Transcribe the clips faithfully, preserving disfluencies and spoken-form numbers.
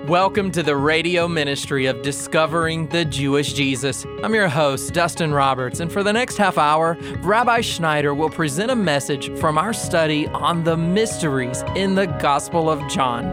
Welcome to the radio ministry of Discovering the Jewish Jesus. I'm your host, Dustin Roberts, and for the next half hour, Rabbi Schneider will present a message from our study on the mysteries in the Gospel of John.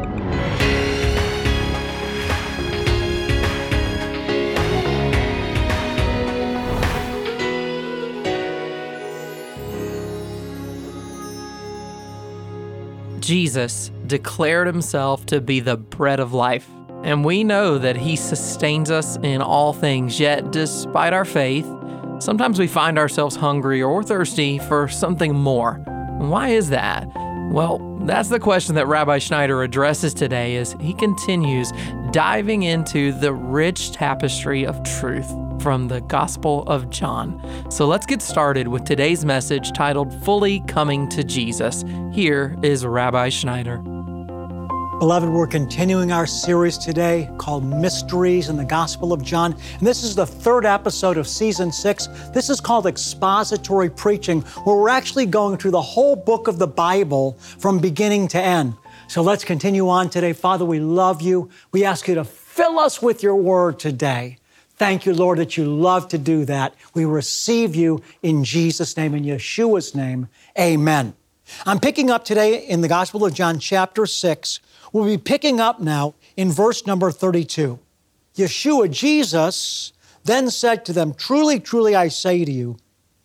Jesus declared himself to be the bread of life, and we know that he sustains us in all things. Yet, despite our faith, sometimes we find ourselves hungry or thirsty for something more. Why is that? Well, that's the question that Rabbi Schneider addresses today as he continues diving into the rich tapestry of truth from the Gospel of John. So let's get started with today's message titled Fully Coming to Jesus. Here is Rabbi Schneider. Beloved, we're continuing our series today called Mysteries in the Gospel of John. And this is the third episode of season six. This is called expository preaching, where we're actually going through the whole book of the Bible from beginning to end. So let's continue on today. Father, we love you. We ask you to fill us with your word today. Thank you, Lord, that you love to do that. We receive you in Jesus' name, in Yeshua's name. Amen. I'm picking up today in the Gospel of John, chapter six. We'll be picking up now in verse number thirty-two. Yeshua, Jesus, then said to them, "Truly, truly, I say to you,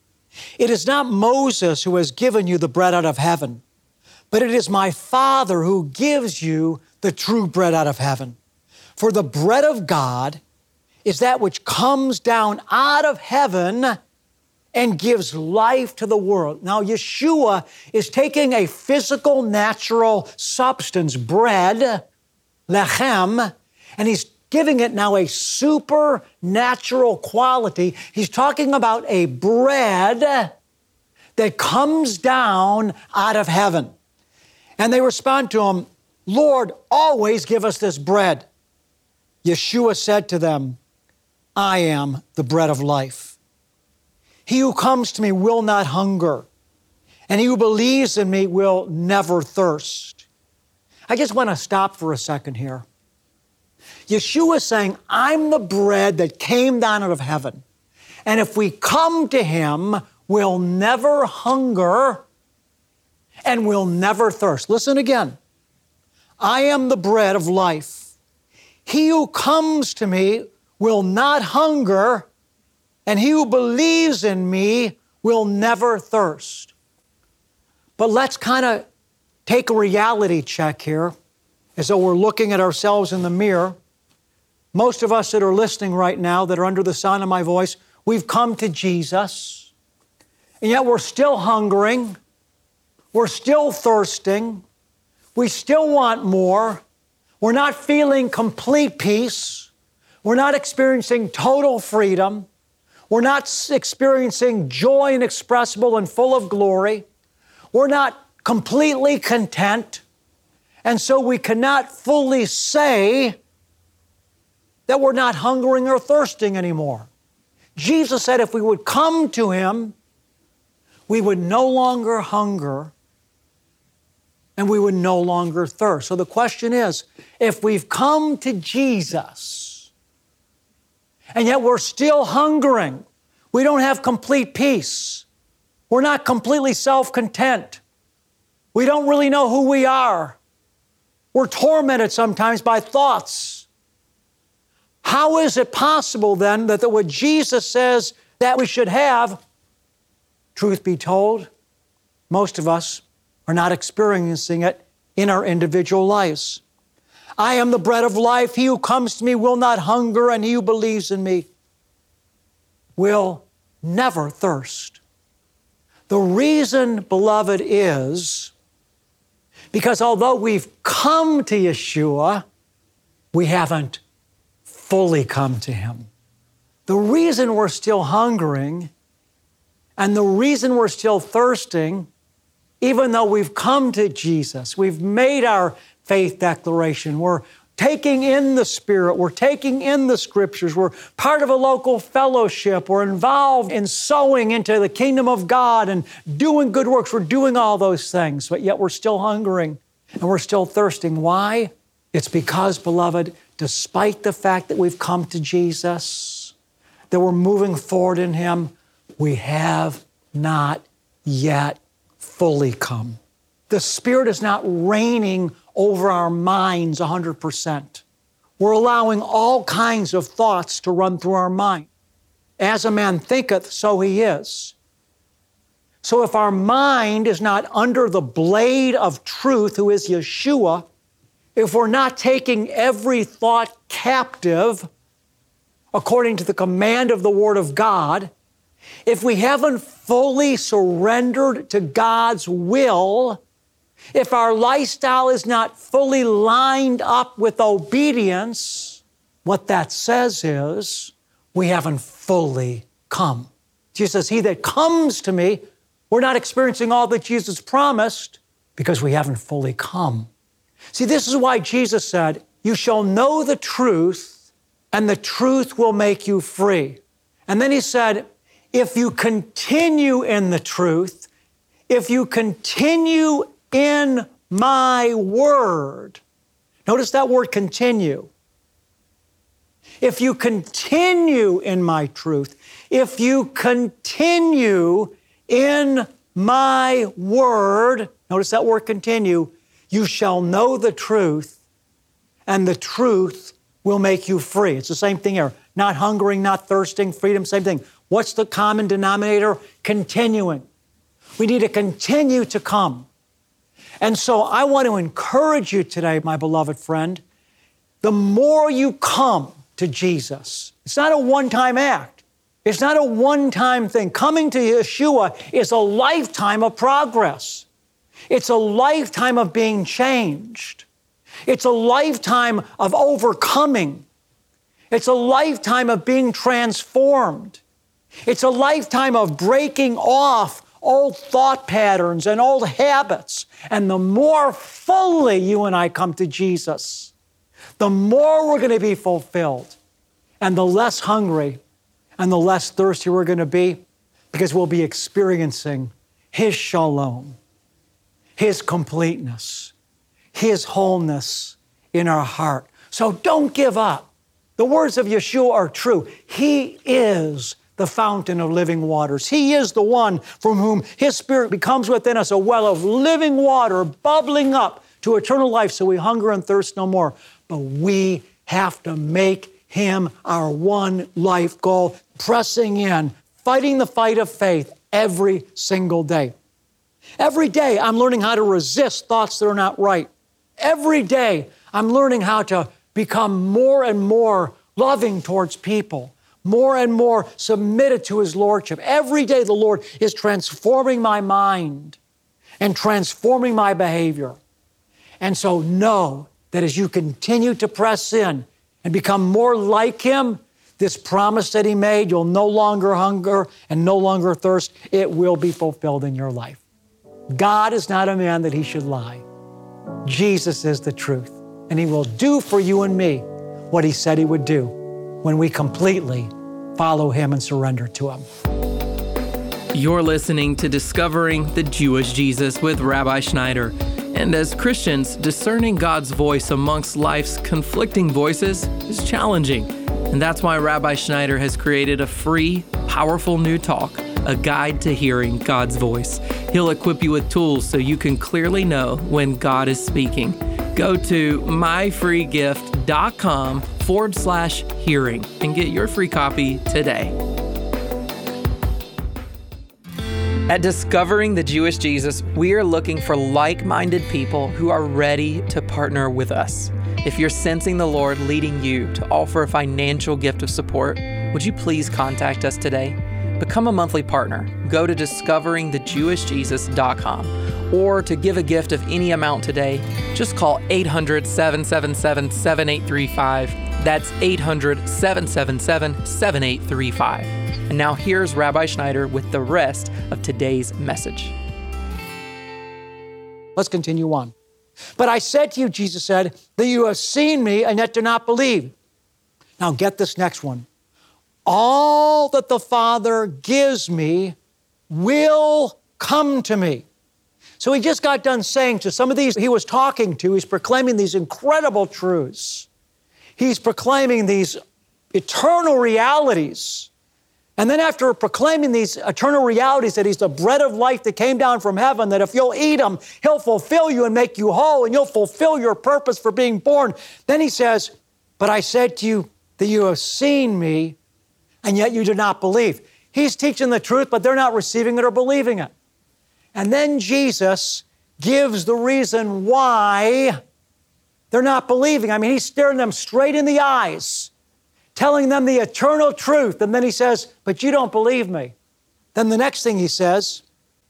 it is not Moses who has given you the bread out of heaven, but it is my Father who gives you the true bread out of heaven. For the bread of God is that which comes down out of heaven and gives life to the world." Now, Yeshua is taking a physical, natural substance, bread, lechem, and he's giving it now a supernatural quality. He's talking about a bread that comes down out of heaven. And they respond to him, "Lord, always give us this bread." Yeshua said to them, "I am the bread of life. He who comes to me will not hunger, and he who believes in me will never thirst." I just want to stop for a second here. Yeshua is saying, I'm the bread that came down out of heaven. And if we come to him, we'll never hunger and we'll never thirst. Listen again. I am the bread of life. He who comes to me will not hunger, and he who believes in me will never thirst. But let's kind of take a reality check here as though we're looking at ourselves in the mirror. Most of us that are listening right now, that are under the sound of my voice, we've come to Jesus, and yet we're still hungering, we're still thirsting, we still want more, we're not feeling complete peace. We're not experiencing total freedom. We're not experiencing joy inexpressible and full of glory. We're not completely content. And so we cannot fully say that we're not hungering or thirsting anymore. Jesus said if we would come to him, we would no longer hunger and we would no longer thirst. So the question is, if we've come to Jesus, and yet we're still hungering, we don't have complete peace, we're not completely self-content, we don't really know who we are, we're tormented sometimes by thoughts. How is it possible then that what Jesus says that we should have, truth be told, most of us are not experiencing it in our individual lives? I am the bread of life. He who comes to me will not hunger, and he who believes in me will never thirst. The reason, beloved, is because although we've come to Yeshua, we haven't fully come to him. The reason we're still hungering and the reason we're still thirsting, even though we've come to Jesus, we've made our faith declaration, we're taking in the Spirit, we're taking in the Scriptures, we're part of a local fellowship, we're involved in sowing into the kingdom of God and doing good works, we're doing all those things, but yet we're still hungering and we're still thirsting. Why? It's because, beloved, despite the fact that we've come to Jesus, that we're moving forward in Him, we have not yet fully come. The Spirit is not reigning over our minds one hundred percent. We're allowing all kinds of thoughts to run through our mind. As a man thinketh, so he is. So if our mind is not under the blade of truth, who is Yeshua, if we're not taking every thought captive according to the command of the Word of God, if we haven't fully surrendered to God's will, if our lifestyle is not fully lined up with obedience, what that says is we haven't fully come. Jesus says, he that comes to me, we're not experiencing all that Jesus promised because we haven't fully come. See, this is why Jesus said, you shall know the truth, and the truth will make you free. And then he said, if you continue in the truth, if you continue in my word. Notice that word continue. If you continue in my truth, if you continue in my word, notice that word continue, you shall know the truth, and the truth will make you free. It's the same thing here. Not hungering, not thirsting, freedom, same thing. What's the common denominator? Continuing. We need to continue to come. And so I want to encourage you today, my beloved friend, the more you come to Jesus, it's not a one-time act. It's not a one-time thing. Coming to Yeshua is a lifetime of progress. It's a lifetime of being changed. It's a lifetime of overcoming. It's a lifetime of being transformed. It's a lifetime of breaking off old thought patterns and old habits. And the more fully you and I come to Jesus, the more we're going to be fulfilled, and the less hungry and the less thirsty we're going to be, because we'll be experiencing His shalom, His completeness, His wholeness in our heart. So don't give up. The words of Yeshua are true. He is the fountain of living waters. He is the one from whom His Spirit becomes within us a well of living water bubbling up to eternal life, so we hunger and thirst no more. But we have to make Him our one life goal, pressing in, fighting the fight of faith every single day. Every day I'm learning how to resist thoughts that are not right. Every day I'm learning how to become more and more loving towards people, more and more submitted to His Lordship. Every day the Lord is transforming my mind and transforming my behavior. And so know that as you continue to press in and become more like Him, this promise that He made, you'll no longer hunger and no longer thirst, it will be fulfilled in your life. God is not a man that He should lie. Jesus is the truth, and He will do for you and me what He said He would do when we completely follow Him and surrender to Him. You're listening to Discovering the Jewish Jesus with Rabbi Schneider. And as Christians, discerning God's voice amongst life's conflicting voices is challenging. And that's why Rabbi Schneider has created a free, powerful new talk, a guide to hearing God's voice. He'll equip you with tools so you can clearly know when God is speaking. Go to myfreegift.com forward slash hearing and get your free copy today. At Discovering the Jewish Jesus, we are looking for like-minded people who are ready to partner with us. If you're sensing the Lord leading you to offer a financial gift of support, would you please contact us today? Become a monthly partner. Go to discovering the jewish jesus dot com. Or to give a gift of any amount today, just call eight hundred, seven seven seven, seven eight three five. That's eight hundred, seven seven seven, seven eight three five. And now here's Rabbi Schneider with the rest of today's message. Let's continue on. But I said to you, Jesus said, that you have seen me and yet do not believe. Now get this next one. All that the Father gives me will come to me. So he just got done saying to some of these he was talking to, he's proclaiming these incredible truths. He's proclaiming these eternal realities. And then after proclaiming these eternal realities, that he's the bread of life that came down from heaven, that if you'll eat him, he'll fulfill you and make you whole, and you'll fulfill your purpose for being born. Then he says, but I said to you that you have seen me, and yet you do not believe. He's teaching the truth, but they're not receiving it or believing it. And then Jesus gives the reason why they're not believing. I mean, he's staring them straight in the eyes, telling them the eternal truth. And then he says, but you don't believe me. Then the next thing he says,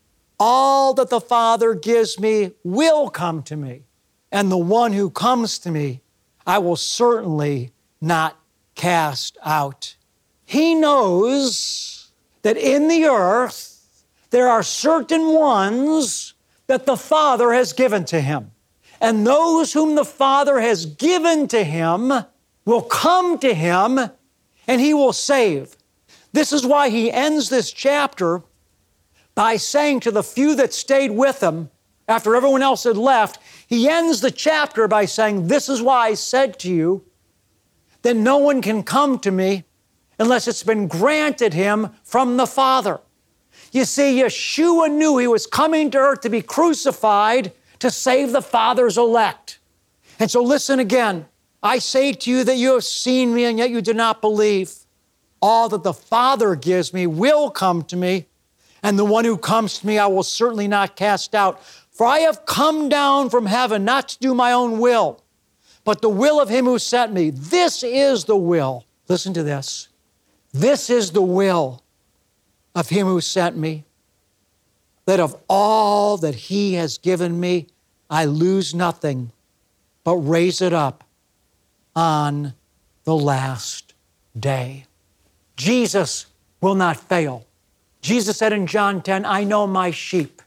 all that the Father gives me will come to me, and the one who comes to me, I will certainly not cast out. He knows that in the earth, there are certain ones that the Father has given to him. And those whom the Father has given to him will come to him, and he will save. This is why he ends this chapter by saying to the few that stayed with him, after everyone else had left, he ends the chapter by saying, this is why I said to you that no one can come to me unless it's been granted him from the Father. You see, Yeshua knew he was coming to earth to be crucified to save the Father's elect. And so listen again. I say to you that you have seen me, and yet you do not believe. All that the Father gives me will come to me, and the one who comes to me I will certainly not cast out. For I have come down from heaven not to do my own will, but the will of him who sent me. This is the will. Listen to this. This is the will of him who sent me, that of all that he has given me, I lose nothing, but raise it up on the last day. Jesus will not fail. Jesus said in John ten, I know my sheep.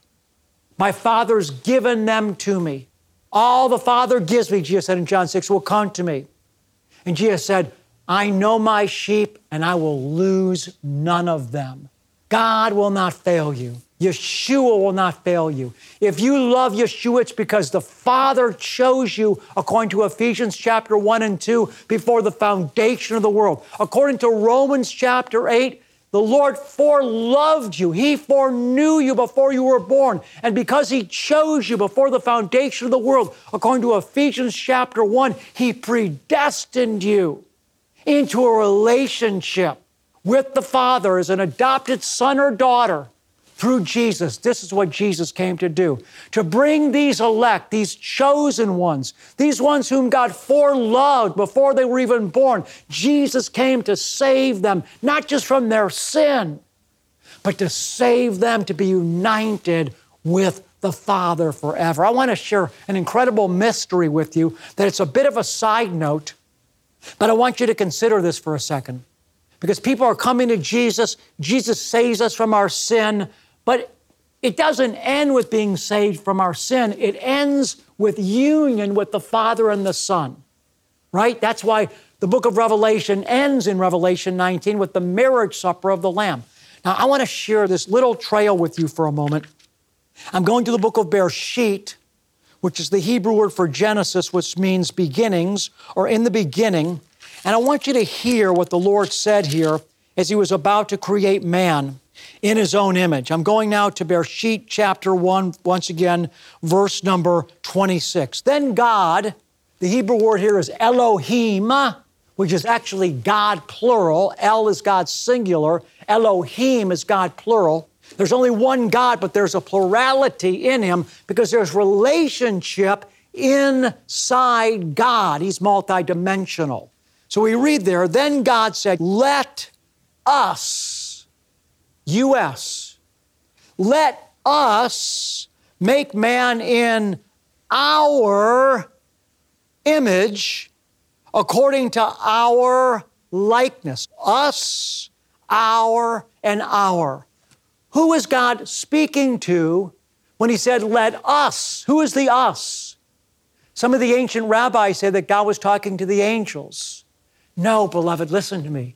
My Father's given them to me. All the Father gives me, Jesus said in John six, will come to me. And Jesus said, I know my sheep, and I will lose none of them. God will not fail you. Yeshua will not fail you. If you love Yeshua, it's because the Father chose you, according to Ephesians chapter one and two, before the foundation of the world. According to Romans chapter eight, the Lord foreloved you. He foreknew you before you were born. And because he chose you before the foundation of the world, according to Ephesians chapter one, he predestined you into a relationship with the Father as an adopted son or daughter through Jesus. This is what Jesus came to do, to bring these elect, these chosen ones, these ones whom God foreloved before they were even born. Jesus came to save them, not just from their sin, but to save them to be united with the Father forever. I want to share an incredible mystery with you that it's a bit of a side note, but I want you to consider this for a second. Because people are coming to Jesus, Jesus saves us from our sin, but it doesn't end with being saved from our sin. It ends with union with the Father and the Son, right? That's why the book of Revelation ends in Revelation nineteen with the marriage supper of the Lamb. Now, I want to share this little trail with you for a moment. I'm going to the book of Bereshit, which is the Hebrew word for Genesis, which means beginnings, or in the beginning. And I want you to hear what the Lord said here as he was about to create man in his own image. I'm going now to Bereshit chapter one, once again, verse number twenty-six. Then God, the Hebrew word here is Elohim, which is actually God plural. El is God singular. Elohim is God plural. There's only one God, but there's a plurality in him because there's relationship inside God. He's multidimensional. So we read there, then God said, let us, U S, let us make man in our image according to our likeness. Us, our, and our. Who is God speaking to when he said, let us? Who is the us? Some of the ancient rabbis say that God was talking to the angels. No, beloved, listen to me.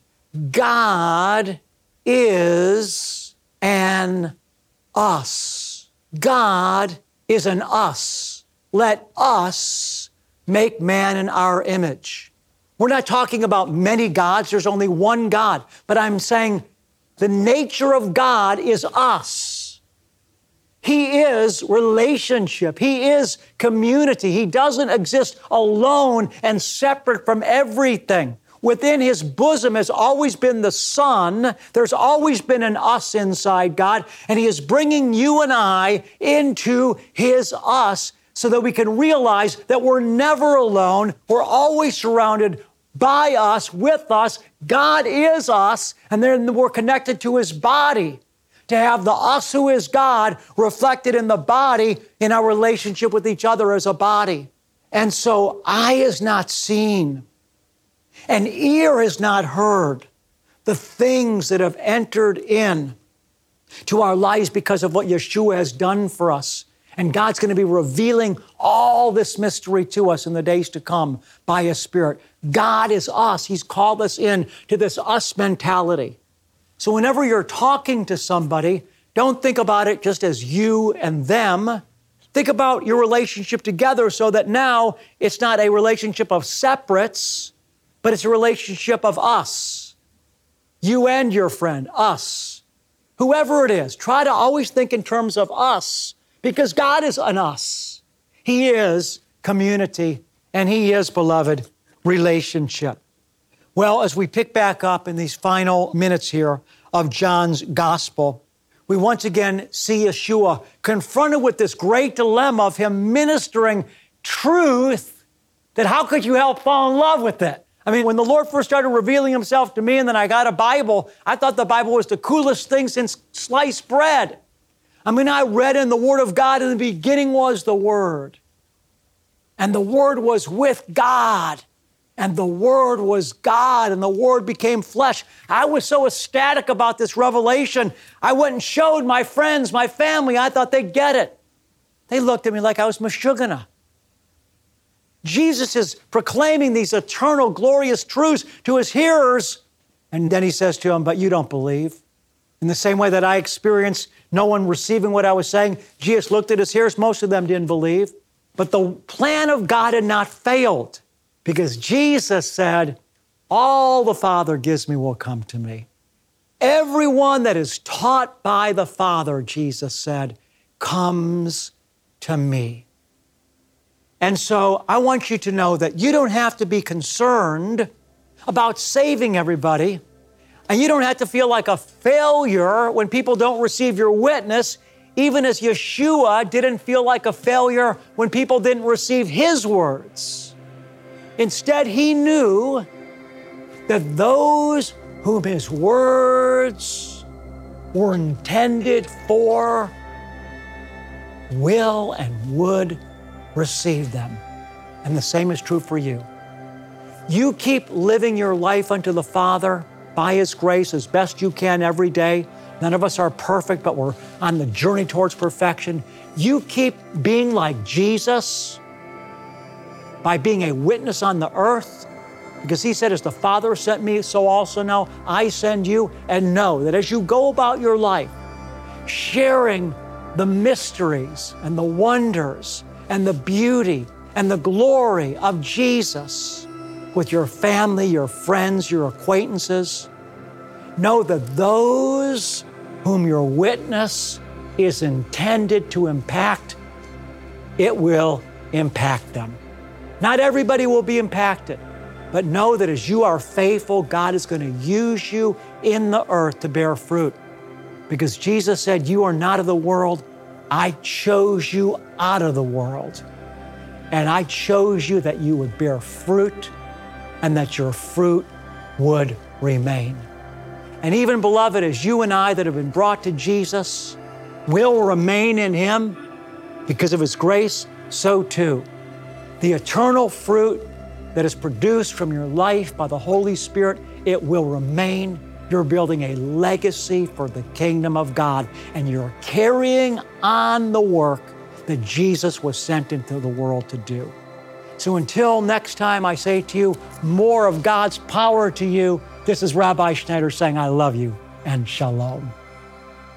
God is an us. God is an us. Let us make man in our image. We're not talking about many gods. There's only one God. But I'm saying the nature of God is us. He is relationship. He is community. He doesn't exist alone and separate from everything. Within His bosom has always been the Son. There's always been an us inside God. And He is bringing you and I into His us so that we can realize that we're never alone. We're always surrounded by us, with us. God is us, and then we're connected to His body. To have the us who is God reflected in the body in our relationship with each other as a body. And so eye is not seen, and ear has not heard the things that have entered in to our lives because of what Yeshua has done for us. And God's going to be revealing all this mystery to us in the days to come by His Spirit. God is us. He's called us in to this us mentality. So whenever you're talking to somebody, don't think about it just as you and them. Think about your relationship together so that now it's not a relationship of separates, but it's a relationship of us. You and your friend, us. Whoever it is, try to always think in terms of us because God is an us. He is community and He is, beloved, relationship. Well, as we pick back up in these final minutes here of John's gospel, we once again see Yeshua confronted with this great dilemma of Him ministering truth that how could you help fall in love with it? I mean, when the Lord first started revealing Himself to me and then I got a Bible, I thought the Bible was the coolest thing since sliced bread. I mean, I read in the Word of God, in the beginning was the Word. And the Word was with God. And the Word was God, and the Word became flesh. I was so ecstatic about this revelation. I went and showed my friends, my family. I thought they'd get it. They looked at me like I was Meshuggah. Jesus is proclaiming these eternal, glorious truths to His hearers. And then He says to them, but you don't believe. In the same way that I experienced no one receiving what I was saying, Jesus looked at His hearers. Most of them didn't believe. But the plan of God had not failed. Because Jesus said, all the Father gives me will come to me. Everyone that is taught by the Father, Jesus said, comes to me. And so I want you to know that you don't have to be concerned about saving everybody, and you don't have to feel like a failure when people don't receive your witness, even as Yeshua didn't feel like a failure when people didn't receive His words. Instead, He knew that those whom His words were intended for will and would receive them. And the same is true for you. You keep living your life unto the Father by His grace as best you can every day. None of us are perfect, but we're on the journey towards perfection. You keep being like Jesus by being a witness on the earth, because He said, as the Father sent me, so also now I send you. And know that as you go about your life, sharing the mysteries and the wonders and the beauty and the glory of Jesus with your family, your friends, your acquaintances, know that those whom your witness is intended to impact, it will impact them. Not everybody will be impacted, but know that as you are faithful, God is going to use you in the earth to bear fruit. Because Jesus said, you are not of the world. I chose you out of the world. And I chose you that you would bear fruit and that your fruit would remain. And even, beloved, as you and I that have been brought to Jesus will remain in Him because of His grace, so too the eternal fruit that is produced from your life by the Holy Spirit, it will remain. You're building a legacy for the kingdom of God, and you're carrying on the work that Jesus was sent into the world to do. So until next time, I say to you, more of God's power to you. This is Rabbi Schneider saying, I love you, and shalom.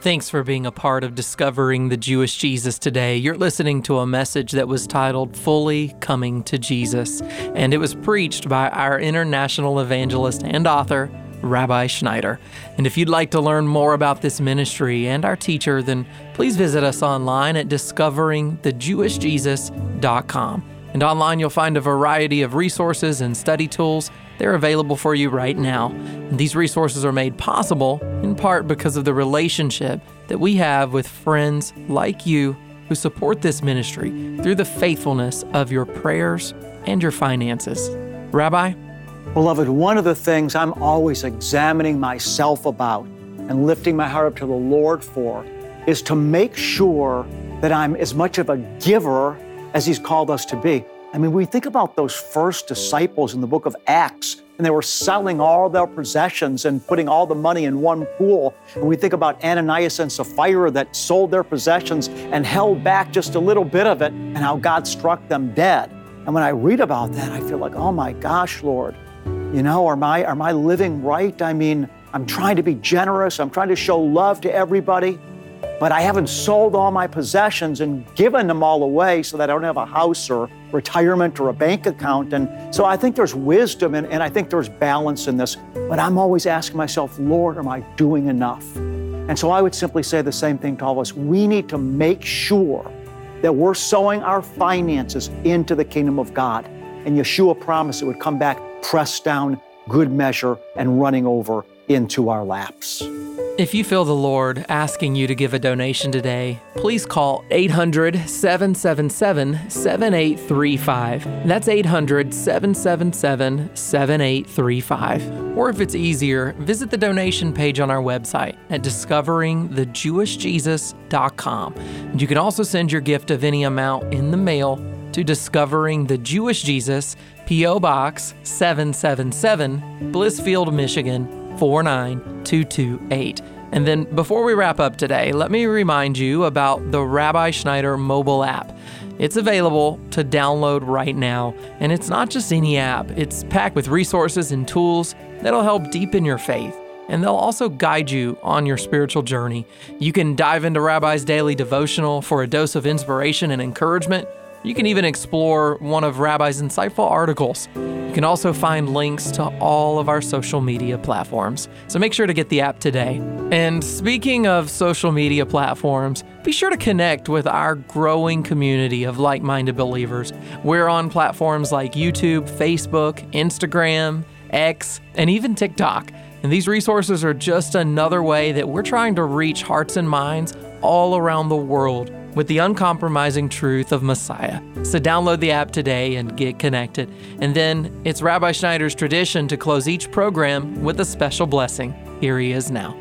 Thanks for being a part of Discovering the Jewish Jesus today. You're listening to a message that was titled Fully Coming to Jesus, and it was preached by our international evangelist and author, Rabbi Schneider. And if you'd like to learn more about this ministry and our teacher, then please visit us online at discovering the jewish jesus dot com. And online you'll find a variety of resources and study tools. They're available for you right now. And these resources are made possible in part because of the relationship that we have with friends like you who support this ministry through the faithfulness of your prayers and your finances. Rabbi? Beloved, one of the things I'm always examining myself about and lifting my heart up to the Lord for is to make sure that I'm as much of a giver as He's called us to be. I mean, we think about those first disciples in the book of Acts, and they were selling all their possessions and putting all the money in one pool. And we think about Ananias and Sapphira that sold their possessions and held back just a little bit of it, and how God struck them dead. And when I read about that, I feel like, oh my gosh, Lord, you know, am I, am I living right? I mean, I'm trying to be generous. I'm trying to show love to everybody. But I haven't sold all my possessions and given them all away so that I don't have a house or retirement or a bank account. And so I think there's wisdom and, and I think there's balance in this. But I'm always asking myself, Lord, am I doing enough? And so I would simply say the same thing to all of us. We need to make sure that we're sowing our finances into the kingdom of God. And Yeshua promised it would come back pressed down, good measure, and running over into our laps. If you feel the Lord asking you to give a donation today, please call eight hundred, seven seven seven, seven eight three five. That's eight hundred, seven seven seven, seven eight three five. Or if it's easier, visit the donation page on our website at discovering the jewish jesus dot com. And you can also send your gift of any amount in the mail to Discovering the Jewish Jesus, P O Box seven seven seven, Blissfield, Michigan, four nine two two eight. And then before we wrap up today, let me remind you about the Rabbi Schneider mobile app. It's available to download right now, and it's not just any app. It's packed with resources and tools that'll help deepen your faith, and they'll also guide you on your spiritual journey. You can dive into Rabbi's daily devotional for a dose of inspiration and encouragement. You can even explore one of Rabbi's insightful articles. You can also find links to all of our social media platforms. So make sure to get the app today. And speaking of social media platforms, be sure to connect with our growing community of like-minded believers. We're on platforms like YouTube, Facebook, Instagram, X, and even TikTok. And these resources are just another way that we're trying to reach hearts and minds all around the world with the uncompromising truth of Messiah. So download the app today and get connected. And then it's Rabbi Schneider's tradition to close each program with a special blessing. Here he is now.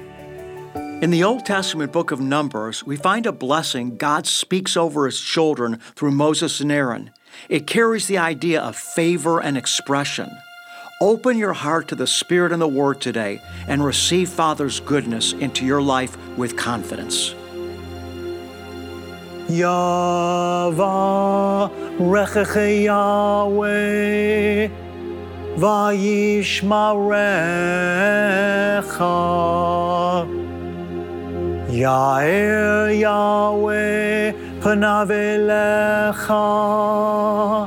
In the Old Testament book of Numbers, we find a blessing God speaks over His children through Moses and Aaron. It carries the idea of favor and expression. Open your heart to the Spirit and the Word today and receive Father's goodness into your life with confidence. Yavarechecha Yahweh vayishmarecha Ya'er Yahweh panav elecha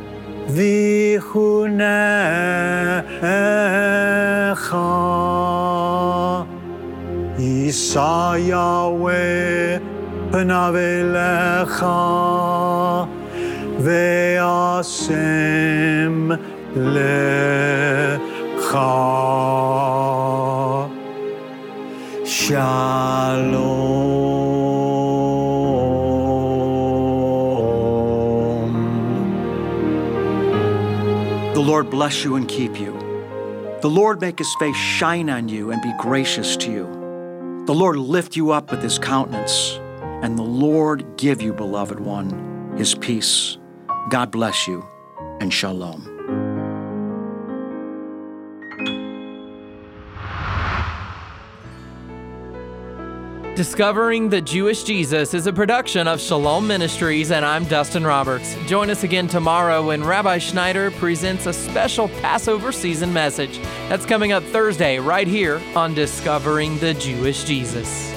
vichunecha Yisa Yahweh panav elecha ve'asem lecha. Shalom. The Lord bless you and keep you. The Lord make His face shine on you and be gracious to you. The Lord lift you up with His countenance, and the Lord give you, beloved one, His peace. God bless you, and shalom. Discovering the Jewish Jesus is a production of Shalom Ministries, and I'm Dustin Roberts. Join us again tomorrow when Rabbi Schneider presents a special Passover season message. That's coming up Thursday right here on Discovering the Jewish Jesus.